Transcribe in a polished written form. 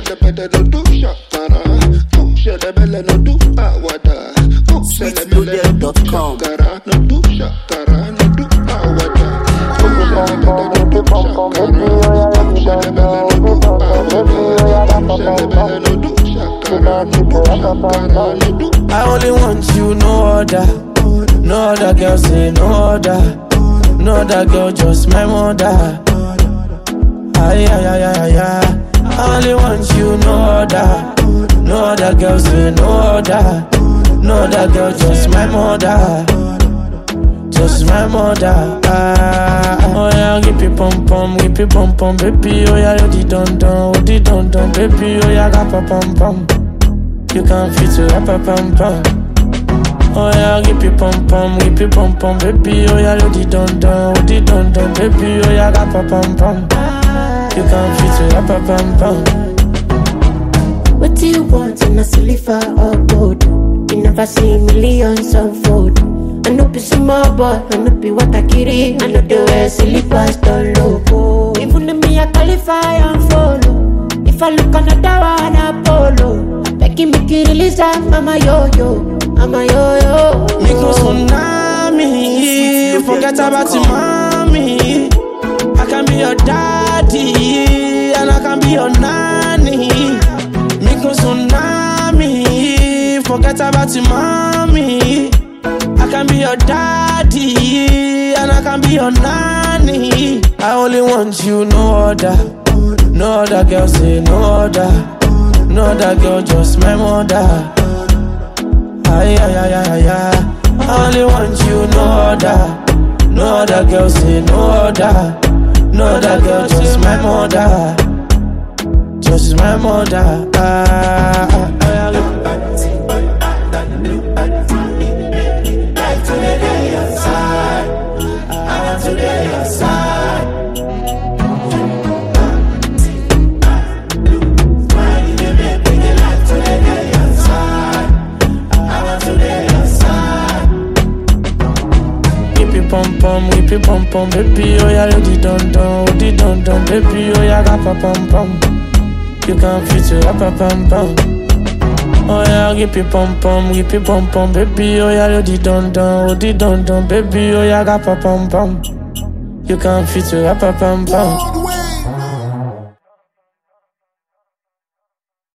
the better no do shakara. Oh, shut the bell no do awada. Oh, shut the bell no do shakara. No do shakara, no do awada. Oh, shut the bell no do shakara. Oh, shut the bell no do awada. Oh, shut the bell no do shakara. No do shakara, no do. I only want you, no other. No other girl say no other. No other girl, just my mother. Ay, ay, ay, ay, ay. I only want you, no other. No other girl say no other. No other girl, just my mother. Just my mother. Oh yeah, give me pom pom, baby. Oh yeah, you di don don, baby. Oh yeah, ga pom pom. You can't fit to rap a pom pom. Oh yeah, give me pom pom, baby. Oh yeah, you di don don, baby. Oh yeah, ga pom pom. You can't fit to rap a pom pom. What do you want in a silver or gold? You never see millions unfold. I know be small boy, I know be what I carry. I know the way silly pastor loco. Even me I qualify and follow. If I look another one, I follow. Begging me to release that, I'm a yo-yo. Micro tsunami, forget about your mommy. I can be your daddy, and I can be your nanny. Micro tsunami, forget about your mommy. I can be your daddy, and I can be your nanny. I only want you, no other. No other girl say no other. No other girl, just my mother. Ay, ay, ay, ay, ay. I only want you, no other. No other girl say no other. No other girl, just my mother. Just my mother. Pom pom, baby, oh yeah, you di don don, baby, oh yeah, ga pom pom. You can't fit to rap a pom pom. Oh yeah, give me pom pom, baby, oh yeah, you di don don, baby, oh yeah, ga pom pom. You can't fit to rap a pom pom.